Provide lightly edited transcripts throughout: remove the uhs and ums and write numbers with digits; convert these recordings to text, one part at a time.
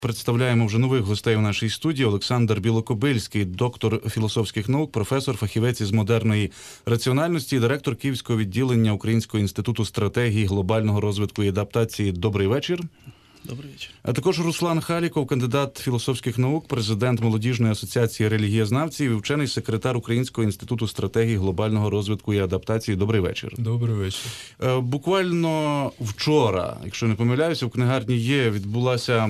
Представляємо вже нових гостей у нашій студії. Олександр Білокобильський, доктор філософських наук, професор, фахівець із модерної раціональності і директор Київського відділення Українського інституту стратегії глобального розвитку і адаптації. Добрий вечір. Добрий вечір. А також Руслан Халіков, кандидат філософських наук, президент Молодіжної асоціації релігієзнавців і вчений секретар Українського інституту стратегії глобального розвитку і адаптації. Добрий вечір. Добрий вечір. Буквально вчора, якщо не помиляюся, в книгарні відбулася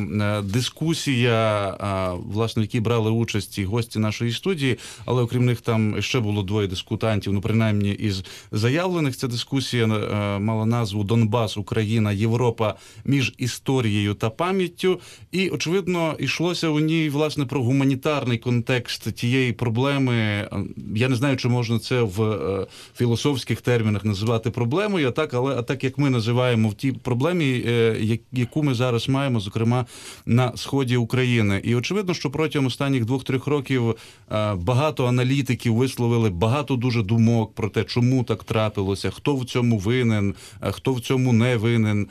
дискусія, власне, в якій брали участь і гості нашої студії, але окрім них там ще було двоє дискутантів, принаймні із заявлених. Ця дискусія мала назву «Донбас, Україна, Європа між історією та пам'яттю». І, очевидно, йшлося у ній, власне, про гуманітарний контекст тієї проблеми. Я не знаю, чи можна це в філософських термінах називати проблемою, а так, як ми називаємо в тій проблемі, яку ми зараз маємо, зокрема, на сході України. І, очевидно, що протягом останніх 2-3 років багато аналітиків висловили багато дуже думок про те, чому так трапилося, хто в цьому винен, хто в цьому не винен,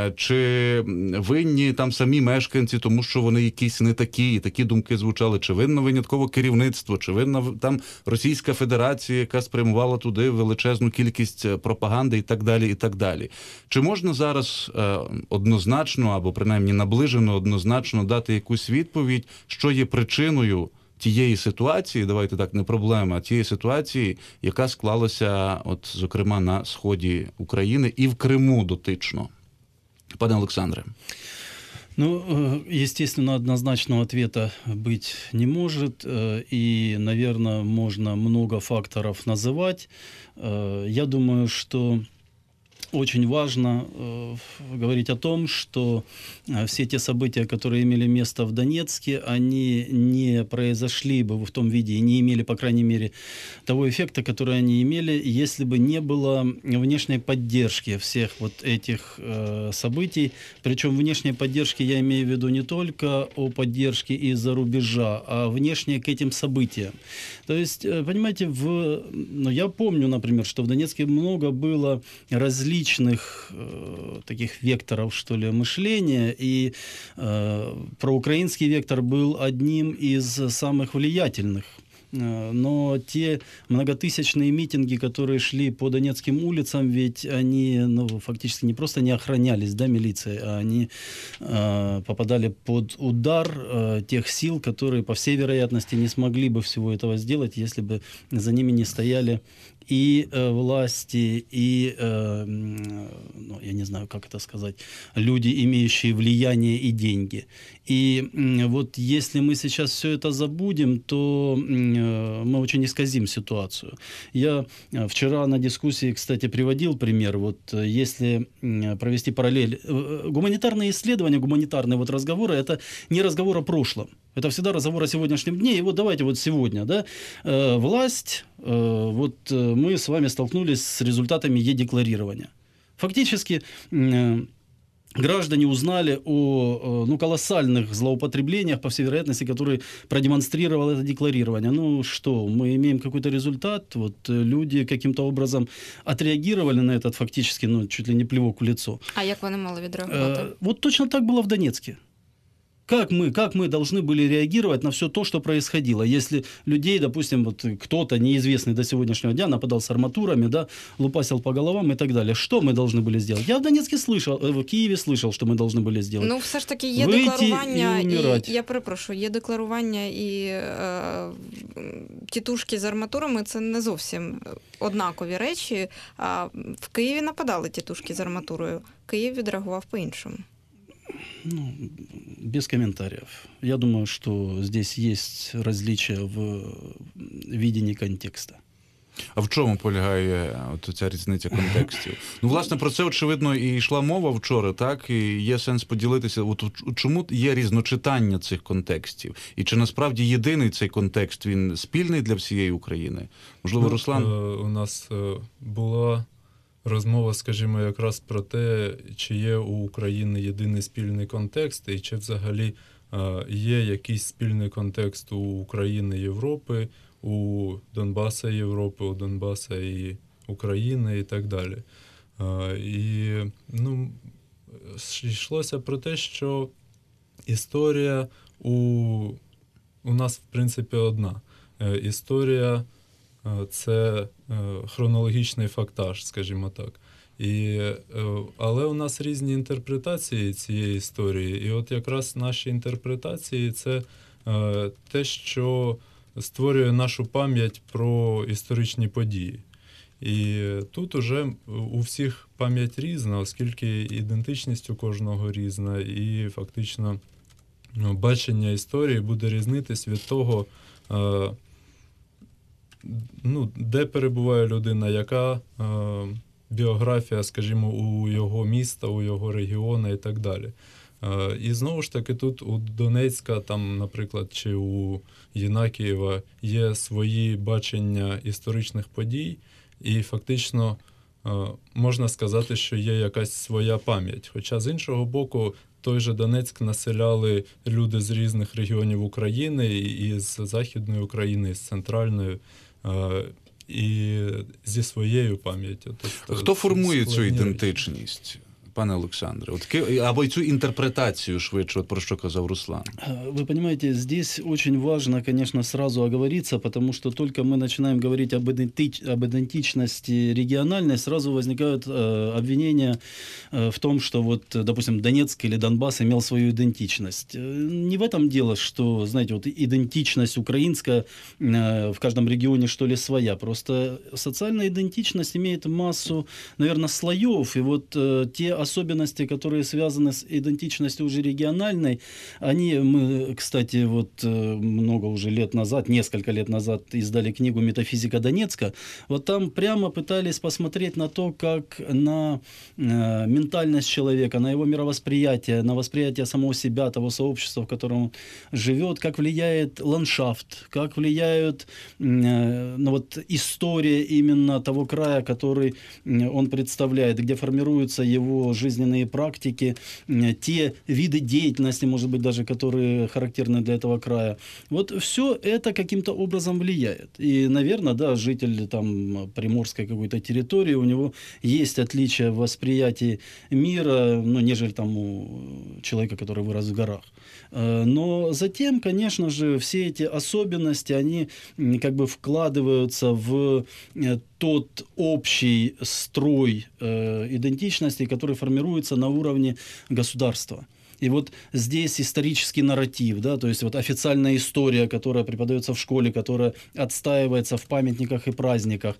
чи винні там самі мешканці, тому що вони якісь не такі, і такі думки звучали, чи винно винятково керівництво, чи винна там Російська Федерація, яка спрямувала туди величезну кількість пропаганди і так далі, і так далі. Чи можна зараз однозначно, або принаймні наближено однозначно дати якусь відповідь, що є причиною тієї ситуації, давайте так, не проблема, а тієї ситуації, яка склалася, от, зокрема, на сході України і в Криму дотично? Пане Олександре. Ну, естественно, однозначного ответа быть не может, и, наверное, можно много факторов называть. Я думаю, что очень важно говорить о том, что все те события, которые имели место в Донецке, они не произошли бы в том виде и не имели, по крайней мере, того эффекта, который они имели, если бы не было внешней поддержки всех вот этих событий. Причем внешней поддержки я имею в виду не только о поддержке из-за рубежа, а внешней к этим событиям. То есть, понимаете, я помню, например, что в Донецке много было различных таких векторов, что ли, мышления, и проукраинский вектор был одним из самых влиятельных. Но те многотысячные митинги, которые шли по донецким улицам, ведь они фактически не просто не охранялись, да, милицией, а они попадали под удар тех сил, которые, по всей вероятности, не смогли бы всего этого сделать, если бы за ними не стояли и власти, и, я не знаю, как это сказать, люди, имеющие влияние и деньги. И вот если мы сейчас все это забудем, то мы очень исказим ситуацию. Я вчера на дискуссии, кстати, приводил пример. Вот если провести параллель, гуманитарные исследования, гуманитарные вот разговоры, это не разговор о прошлом. Это всегда разговор о сегодняшнем дне. И вот давайте вот сегодня, да, власть, вот мы с вами столкнулись с результатами е-декларирования. Фактически граждане узнали о колоссальных злоупотреблениях, по всей вероятности, которые продемонстрировало это декларирование. Ну что, мы имеем какой-то результат, вот люди каким-то образом отреагировали на этот фактически, чуть ли не плевок в лицо. А як вони мали відреагувати? Вот точно так было в Донецке. Как мы должны были реагировать на все то, что происходило, если людей, допустим, вот кто-то неизвестный до сегодняшнего дня нападал с арматурами, да, лупасил по головам и так далее. Что мы должны были сделать? Я в Донецке слышал, в Києві слышал, що ми должны были сделать. Ну, все ж таки є декларування, і я перепрошую, є декларування і тітушки з арматурами, це не зовсім однакові речі. В Києві нападали тітушки з арматурою. Київ відреагував по-іншому. Без комментариев. Я думаю, что здесь есть различия в видении контекста. А в чому полягає от ця різниця контекстів? Ну, власне, про це, очевидно, і йшла мова вчора, так? І є сенс поділитися. От чому є різночитання цих контекстів? І чи насправді єдиний цей контекст, він спільний для всієї України? Можливо, Руслан? У нас була розмова, скажімо, якраз про те, чи є у України єдиний спільний контекст, і чи взагалі є якийсь спільний контекст у України і Європи, у Донбаса і Європи, у Донбаса і України і так далі. І йшлося про те, що історія у нас, в принципі, одна. Історія – це хронологічний фактаж, скажімо так. Але у нас різні інтерпретації цієї історії. І от якраз наші інтерпретації – це те, що створює нашу пам'ять про історичні події. І тут уже у всіх пам'ять різна, оскільки ідентичність у кожного різна, і фактично бачення історії буде різнитись від того, де перебуває людина, яка біографія, скажімо, у його міста, у його регіону і так далі. І знову ж таки тут у Донецька, там, наприклад, чи у Єнакієва є свої бачення історичних подій, і фактично можна сказати, що є якась своя пам'ять. Хоча, з іншого боку, той же Донецьк населяли люди з різних регіонів України, і з Західної України, і з Центральної, і зі своєю пам'яттю. Тобто, хто формує цю складні ідентичність, пане Олександре? Або цю інтерпретацію швидше, про що казав Руслан? Вы понимаете, здесь очень важно, конечно, сразу оговориться, потому что только мы начинаем говорить об идентичности региональной, сразу возникают обвинения в том, что вот, допустим, Донецк или Донбасс имел свою идентичность. Не в этом дело, что, знаете, вот идентичность украинская в каждом регионе, что ли, своя. Просто социальная идентичность имеет массу, наверное, слоев, и вот те особенности, которые связаны с идентичностью уже региональной, мы, кстати, вот много уже лет назад, несколько лет назад издали книгу «Метафизика Донецка». Вот там прямо пытались посмотреть на то, как на ментальность человека, на его мировосприятие, на восприятие самого себя, того сообщества, в котором он живет, как влияет ландшафт, как влияет история именно того края, который он представляет, где формируются его жизненные практики, те виды деятельности, может быть, даже которые характерны для этого края. Вот все это каким-то образом влияет. И, наверное, да, житель там приморской какой-то территории, у него есть отличия в восприятии мира, нежели там у человека, который вырос в горах. Но затем, конечно же, все эти особенности, они как бы вкладываются в тот общий строй идентичности, который формируется на уровне государства. И вот здесь исторический нарратив, да, то есть вот официальная история, которая преподается в школе, которая отстаивается в памятниках и праздниках,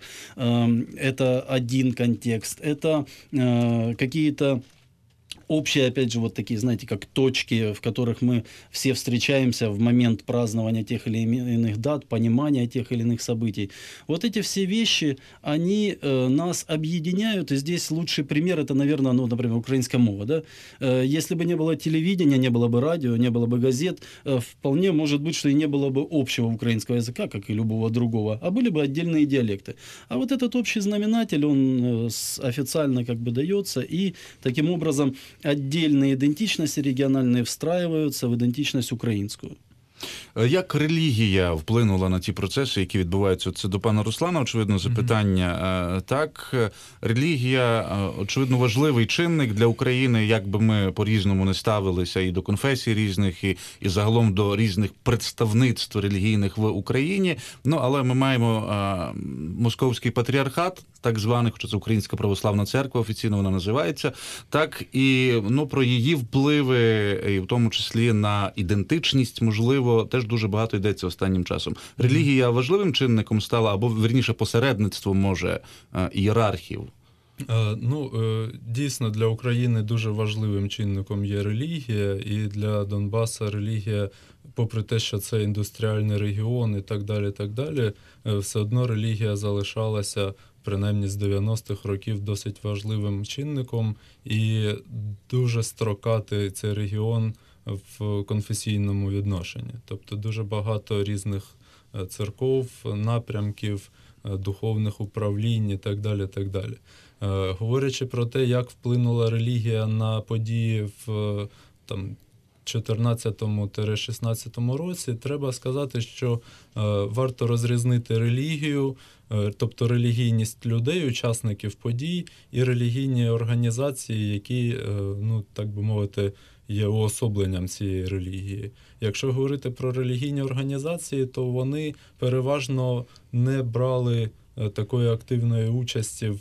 это один контекст, это какие-то общие, опять же, вот такие, знаете, как точки, в которых мы все встречаемся в момент празднования тех или иных дат, понимания тех или иных событий. Вот эти все вещи, они нас объединяют, и здесь лучший пример, это, наверное, например, украинская мова, да? Если бы не было телевидения, не было бы радио, не было бы газет, вполне может быть, что и не было бы общего украинского языка, как и любого другого, а были бы отдельные диалекты. А вот этот общий знаменатель, он официально как бы дается, и таким образом отдельные идентичности региональные встраиваются в идентичность українську. Як релігія вплинула на ті процеси, які відбуваються? Це до пана Руслана, очевидно, запитання. Так, релігія, очевидно, важливий чинник для України, як би ми по-різному не ставилися і до конфесій різних, і загалом до різних представництв релігійних в Україні. Але ми маємо Московський патріархат, так званий, хоча це Українська православна церква, офіційно вона називається, так, і про її впливи, і в тому числі на ідентичність, можливо, теж дуже багато йдеться останнім часом. Релігія важливим чинником стала, або, вірніше, посередництво, може, ієрархів? Дійсно, для України дуже важливим чинником є релігія, і для Донбаса релігія, попри те, що це індустріальний регіон і так далі, все одно релігія залишалася принаймні з 90-х років досить важливим чинником, і дуже строкатий цей регіон в конфесійному відношенні. Тобто дуже багато різних церков, напрямків, духовних управлінь і так далі, так далі. Говорячи про те, як вплинула релігія на події в 14-16 році, треба сказати, що варто розрізнити релігію, тобто релігійність людей, учасників подій, і релігійні організації, які, так би мовити, є уособленням цієї релігії. Якщо говорити про релігійні організації, то вони переважно не брали такої активної участі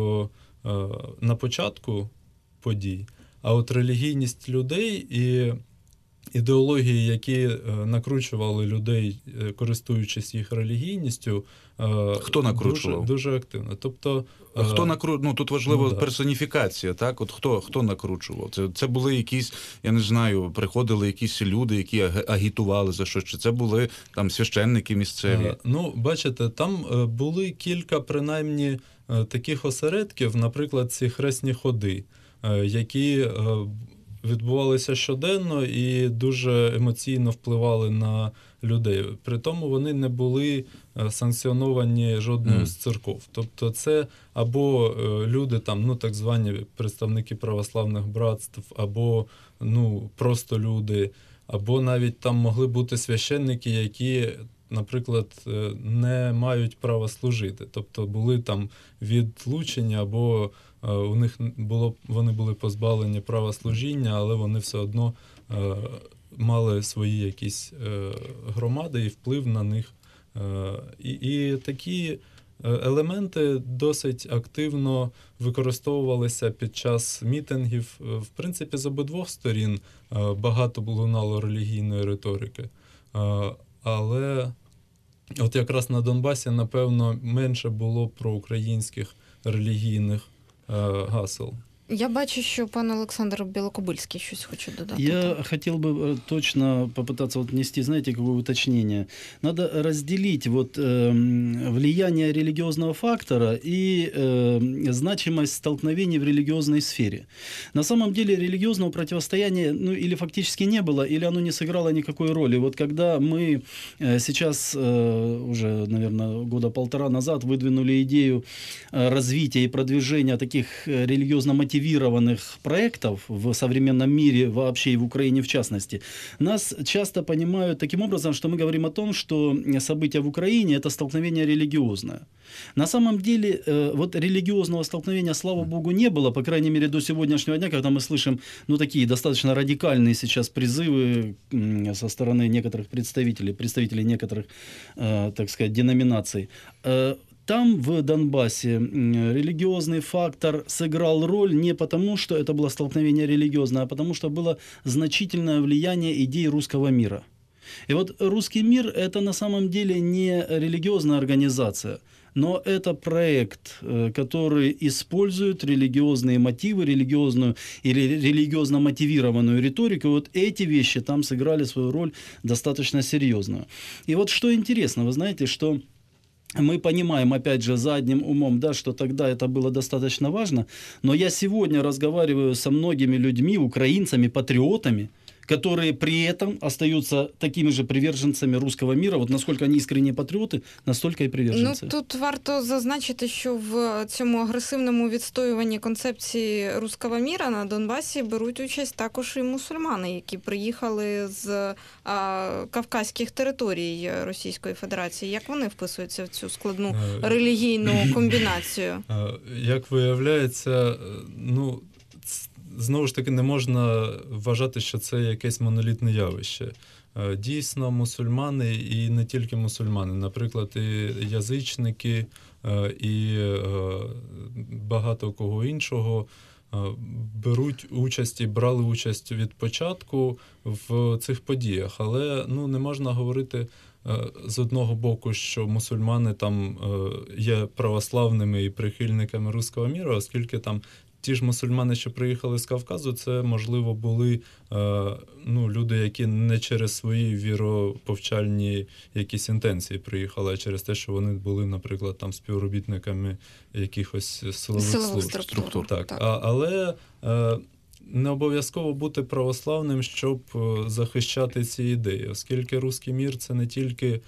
на початку подій, а от релігійність людей і ідеології, які накручували людей, користуючись їх релігійністю, Хто накручував? Дуже активно. Тобто, тут важлива да. персоніфікація, так? От хто накручував? Це були якісь, я не знаю, приходили якісь люди, які агітували за щось, чи це були там священники місцеві? Бачите, там були кілька, принаймні, таких осередків, наприклад, ці хресні ходи, які відбувалися щоденно і дуже емоційно впливали на людей. При тому вони не були санкціоновані жодною з церков. Тобто це або люди, там, так звані представники православних братств, або просто люди, або навіть там могли бути священники, які, наприклад, не мають права служити. Тобто були там відлучені, або вони були позбавлені права служіння, але вони все одно мали свої якісь громади і вплив на них. І такі елементи досить активно використовувалися під час мітингів. В принципі, з обидвох сторін багато лунало релігійної риторики. Але от якраз на Донбасі, напевно, менше було проукраїнських релігійних гасел. Я бачу, що пан Олександр Білокобильський щось хоче додати. Я хотел бы точно попытаться внести, знаете, какое уточнение. Надо разделить влияние религиозного фактора и значимость столкновений в религиозной сфере. На самом деле религиозного противостояния или фактически не было, или оно не сыграло никакой роли. Вот когда мы сейчас, уже, наверное, года полтора назад выдвинули идею развития и продвижения таких религиозно мотивированных проектов в современном мире вообще и в Украине в частности, нас часто понимают таким образом, что мы говорим о том, что события в Украине – это столкновение религиозное. На самом деле, религиозного столкновения, слава богу, не было, по крайней мере, до сегодняшнего дня, когда мы слышим, такие достаточно радикальные сейчас призывы со стороны некоторых представителей некоторых, так сказать, деноминаций. Там, в Донбассе, религиозный фактор сыграл роль не потому, что это было столкновение религиозное, а потому что было значительное влияние идей русского мира. И вот русский мир – это на самом деле не религиозная организация, но это проект, который использует религиозные мотивы, религиозную или религиозно мотивированную риторику. И вот эти вещи там сыграли свою роль достаточно серьезную. И вот что интересно, вы знаете, что мы понимаем, опять же, задним умом, да, что тогда это было достаточно важно, но я сегодня разговариваю со многими людьми, украинцами, патриотами, которые при этом остаются такими же приверженцями русского мира. Вот насколько они искренние патріоти, настолько і приверженці. Тут варто зазначити, що в цьому агресивному відстоюванні концепції русского міра на Донбасі беруть участь також і мусульмани, які приїхали з кавказьких територій Російської Федерації. Як вони вписуються в цю складну релігійну комбінацію? Як виявляється, знову ж таки, не можна вважати, що це якесь монолітне явище. Дійсно, мусульмани, і не тільки мусульмани, наприклад, і язичники, і багато кого іншого беруть участь і брали участь від початку в цих подіях. Але не можна говорити з одного боку, що мусульмани там є православними і прихильниками руського міру, оскільки там ті ж мусульмани, що приїхали з Кавказу, це, можливо, були люди, які не через свої віроповчальні якісь інтенції приїхали, а через те, що вони були, наприклад, там співробітниками якихось силових структур. Так. Але не обов'язково бути православним, щоб захищати ці ідеї, оскільки руський мір – це не тільки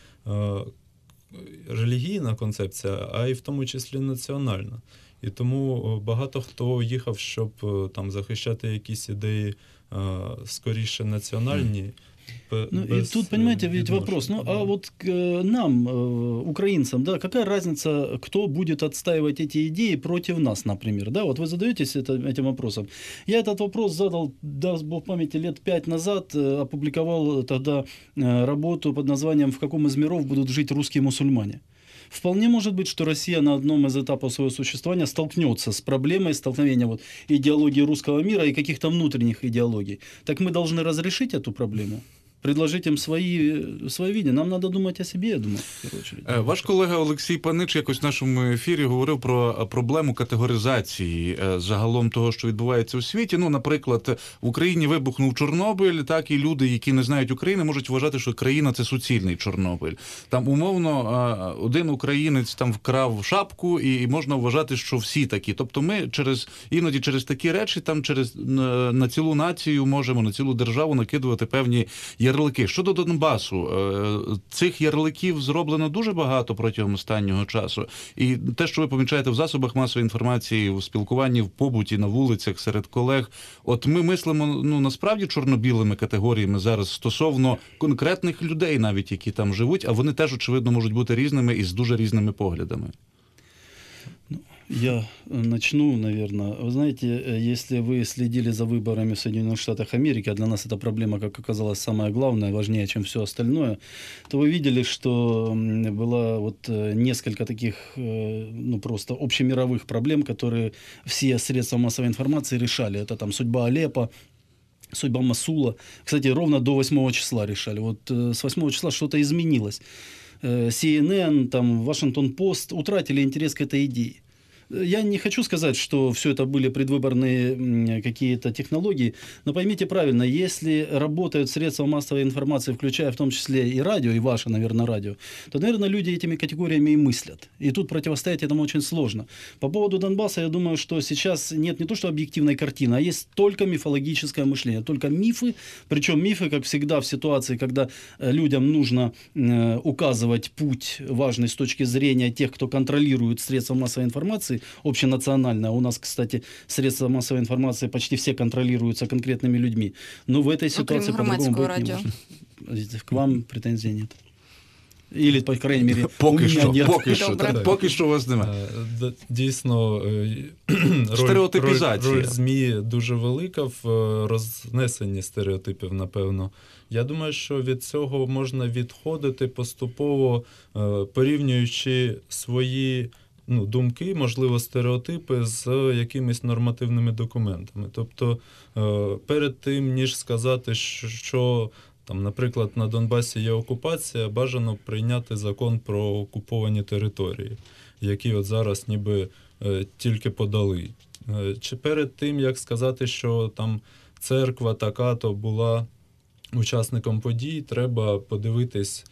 релігійна концепція, а й в тому числі національна. І тому багато хто їхав, щоб там захищати якісь ідеї скоріше національні, И тут, понимаете, ведь вопрос, а вот к нам, украинцам, да, какая разница, кто будет отстаивать эти идеи против нас, например, да, вот вы задаетесь этим вопросом. Я этот вопрос задал, даст Бог памяти, лет 5 назад, опубликовал тогда работу под названием «В каком из миров будут жить русские мусульмане?». Вполне может быть, что Россия на одном из этапов своего существования столкнется с проблемой столкновения вот идеологии русского мира и каких-то внутренних идеологий. Так мы должны разрешить эту проблему? Предложить им своє видіння. Нам треба думати о собі, я думаю, в першу чергу. Ваш колега Олексій Панич якось в нашому ефірі говорив про проблему категоризації загалом того, що відбувається у світі. Ну, наприклад, в Україні вибухнув Чорнобиль, так, і люди, які не знають України, можуть вважати, що країна – це суцільний Чорнобиль. Там, умовно, один українець там вкрав шапку, і можна вважати, що всі такі. Тобто ми іноді через такі речі, там, на цілу націю можемо, на цілу державу накидувати певні ярлики. Щодо Донбасу, цих ярликів зроблено дуже багато протягом останнього часу. І те, що ви помічаєте в засобах масової інформації, в спілкуванні, в побуті, на вулицях, серед колег, от ми мислимо, насправді чорно-білими категоріями зараз стосовно конкретних людей навіть, які там живуть, а вони теж, очевидно, можуть бути різними і з дуже різними поглядами. Я начну, наверное. Вы знаете, если вы следили за выборами в Соединенных Штатах Америки, а для нас эта проблема, как оказалось, самая главная, важнее, чем все остальное, то вы видели, что было вот несколько таких, просто общемировых проблем, которые все средства массовой информации решали. Это там судьба Алеппо, судьба Мосула. Кстати, ровно до 8 числа решали. Вот с 8 числа что-то изменилось. CNN, там, Вашингтон-Пост утратили интерес к этой идее. Я не хочу сказать, что все это были предвыборные какие-то технологии, но поймите правильно, если работают средства массовой информации, включая в том числе и радио, и ваше, наверное, радио, то, наверное, люди этими категориями и мыслят. И тут противостоять этому очень сложно. По поводу Донбасса, я думаю, что сейчас нет не то что объективной картины, а есть только мифологическое мышление, только мифы, причем мифы, как всегда, в ситуации, когда людям нужно указывать путь важный с точки зрения тех, кто контролирует средства массовой информации, общенациональная. У нас, кстати, средства массовой информации почти все контролируются конкретными людьми. Но в этой ситуации по-другому быть радио. Не может. К вам претензий нет. Или, по крайней мере, поки що у вас немає. Дійсно, роль ЗМІ дуже велика в рознесенні стереотипів, напевно. Я думаю, що від цього можна відходити поступово, порівнюючи свої думки, можливо, стереотипи з якимись нормативними документами. Тобто, перед тим, ніж сказати, що там, наприклад, на Донбасі є окупація, бажано прийняти закон про окуповані території, які от зараз ніби тільки подали. Чи перед тим, як сказати, що там церква така-то була учасником подій, треба подивитись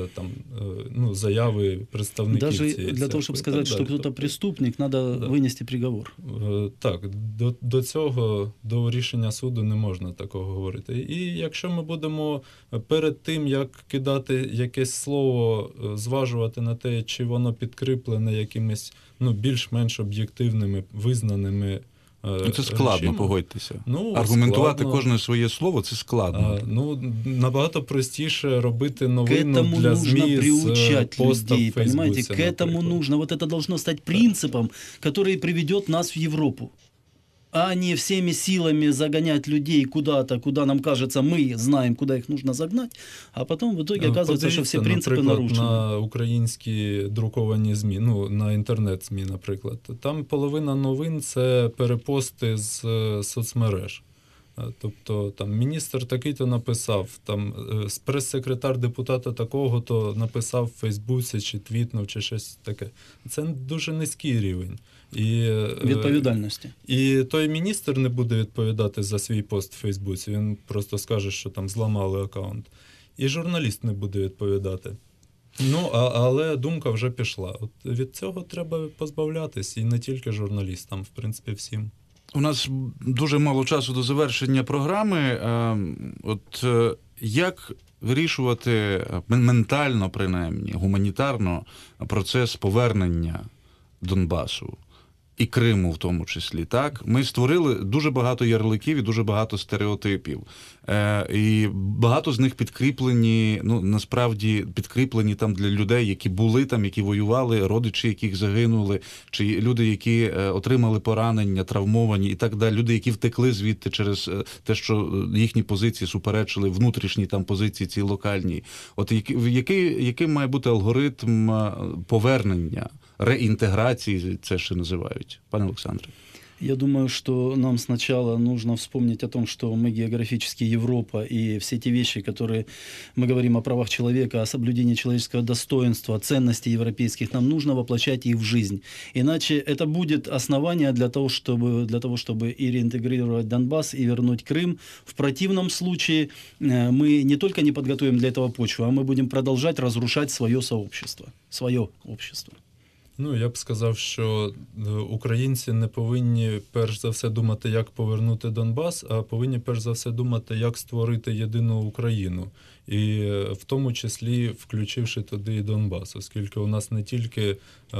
заяви представників цієї церкви. Даже для того, щоб сказати, що хтось преступник, треба винести приговор. Так, до цього, до рішення суду не можна такого говорити. І якщо ми будемо перед тим, як кидати якесь слово, зважувати на те, чи воно підкріплене якимись більш-менш об'єктивними, визнаними це складно, погодьтеся. Аргументувати складно. Кожне своє слово – це складно. Набагато простіше робити новину для ЗМІ з поста в Фейсбуці. К этому нужно. Вот это должно стать принципом, который приведет нас в Европу. А не всеми силами загонять людей куда-то, куда нам кажется, мы знаем, куда их нужно загнать, а потом в итоге оказывается, что все принципы нарушены. На українські друковані ЗМІ, на інтернет-ЗМІ, наприклад. Там половина новин – це перепости з соцмереж. Тобто, там, міністр такий-то написав, там, прес-секретар депутата такого-то написав в Фейсбуці, чи твітнув, чи щось таке. Це дуже низький рівень. Відповідальності. І той міністр не буде відповідати за свій пост в Фейсбуці, він просто скаже, що там зламали акаунт. І журналіст не буде відповідати. Але думка вже пішла. От від цього треба позбавлятись, і не тільки журналістам, в принципі, всім. У нас дуже мало часу до завершення програми. Як вирішувати ментально, принаймні, гуманітарно процес повернення Донбасу? і Криму в тому числі, так, ми створили дуже багато ярликів і дуже багато стереотипів. І багато з них підкріплені, ну, насправді, підкріплені там для людей, які були там, які воювали, родичі, яких загинули, чи люди, які отримали поранення, травмовані і так далі, люди, які втекли звідти через те, що їхні позиції суперечили внутрішній там позиції ці локальні. От який має бути алгоритм повернення, реінтеграції, це ще називають, пане Олександре? Я думаю, что нам сначала нужно вспомнить о том, что мы географически Европа, и все те вещи, которые мы говорим о правах человека, о соблюдении человеческого достоинства, ценностей европейских, нам нужно воплощать их в жизнь. Иначе это будет основание для того, чтобы и реинтегрировать Донбасс, и вернуть Крым. В противном случае мы не только не подготовим для этого почву, а мы будем продолжать разрушать свое сообщество, свое общество. Ну, я б сказав, що українці не повинні перш за все думати, як повернути Донбас, а повинні перш за все думати, як створити єдину Україну. І в тому числі включивши туди і Донбас, оскільки у нас не тільки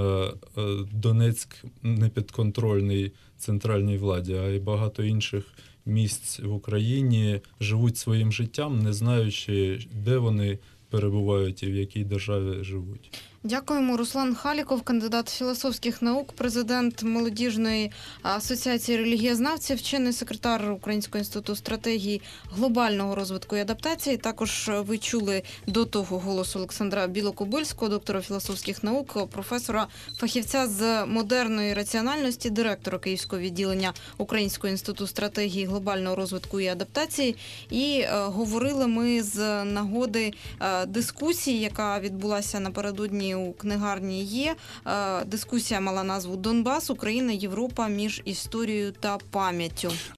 Донецьк не підконтрольний центральній владі, а й багато інших місць в Україні живуть своїм життям, не знаючи, де вони перебувають і в якій державі живуть. Дякуємо. Руслан Халіков, кандидат філософських наук, президент Молодіжної асоціації релігієзнавців, вчений секретар Українського інституту стратегії глобального розвитку і адаптації. Також ви чули до того голос Олександра Білокобильського, доктора філософських наук, професора, фахівця з модерної раціональності, директора Київського відділення Українського інституту стратегії глобального розвитку і адаптації. І говорили ми з нагоди дискусії, яка відбулася напередодні у книгарні «Є». Дискусія мала назву «Донбас. Україна. Європа. Між історією та пам'яттю».